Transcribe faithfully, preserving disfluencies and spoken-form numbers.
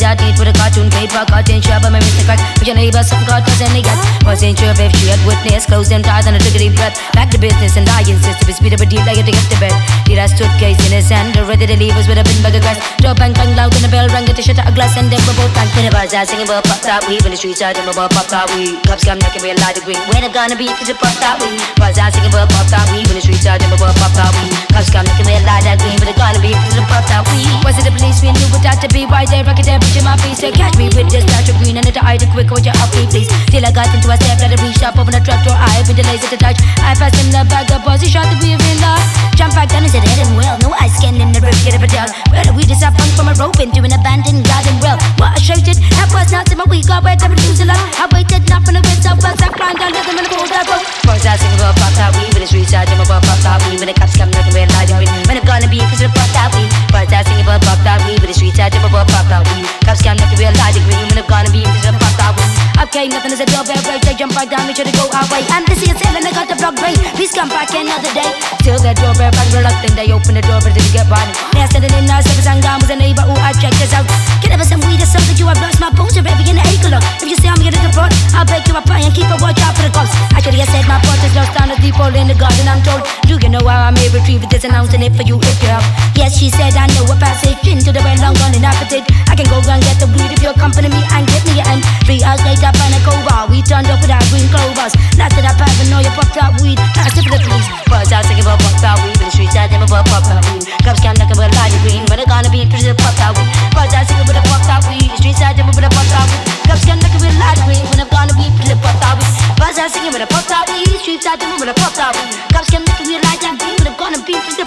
that need for the cartoon paper, cotton shop, I'm a Mister Cut. With your neighbor, some cartons and they got. Wasn't sure if she had witness, closed them ties and I took a deep breath. Back to business and I insist to be speed up a deep like a to get to bed. Did I stood case in his hand, ready to leave us with a bin bag of grass. Door bang bang loud and the bell rang, get to shut a glass and then we both bang. In the bars, I singing about pop that weed. In the streets, I don't know about pop that weed. Cops come knocking me a light of green. When I'm gonna be, cause it pop that weed. Bars, I singing about pop that weed. In the streets, I don't know about pop that weed. Cops come knocking me a light of green. When I'm gonna be, cause it pop that weed. Was it the police? We knew what that to be. Why they rocket their bitch in my face? They catch me with this dash of green and it eye to quick. Would you help me please? Till I got into a step that I reached up, open a truck door. I been delays at the touch. I passed him the bag of balls. He shot the wheel in love. Jump back down and said head and well. No eyes scanning the rip, get up a down. Where did we just have fun from a rope into an abandoned garden well? What I shouted, that was not in my week. I waited to lose a lot. I waited not for the wind, so fast I climbed down rhythm and I pulled that rope. First I sing about pop that weed. When the streets I dream about pop that weed. When the cops come knocking me a light of green. When I'm gonna be cause of pop that weed. First I sing about pop that weed. When the streets I dream about pop that weed. Cops come knocking me a light of green. When I'm gonna be cause of pop that weed. Okay, nothing is a doorbell break. They jump right down, make sure to go our way. And this is and I got the block brain. Please come back another day. Still that doorbell bang reluctant. They open the door but they get riding. They're standing in our seconds and down with a neighbor who I checked this out. Can ever some weed or something you have lost my bones are heavy in the acre. If you say I'm getting the front, I'll break you a pie and keep a watch out for the cops. Actually I said my pot is lost down a deep hole in the garden. I'm told, do you know how I may retrieve this announcing it for you if you have? Yes, she said I know a passage into the well long gone in appetite. I can go and get the weed if you accompany me and get me and three hours later find a cobra. We turned up with our green clovers. Not that I paranoia popped out weed. Pass it for the police. First I was thinking about pop that weed. In the streets I dream about pop that weed. Cops can't knock about light green. When I'm gonna be interested in pop that weed. First I was thinking about pop that weed. The streets I dream about pop that weed. Cops can't knock about light green. When I'm gonna be interested in pop that weed. First I was thinking about pop that weed. The streets I dream about pop that weed. Cops can't knock about light green. When I'm gonna be interested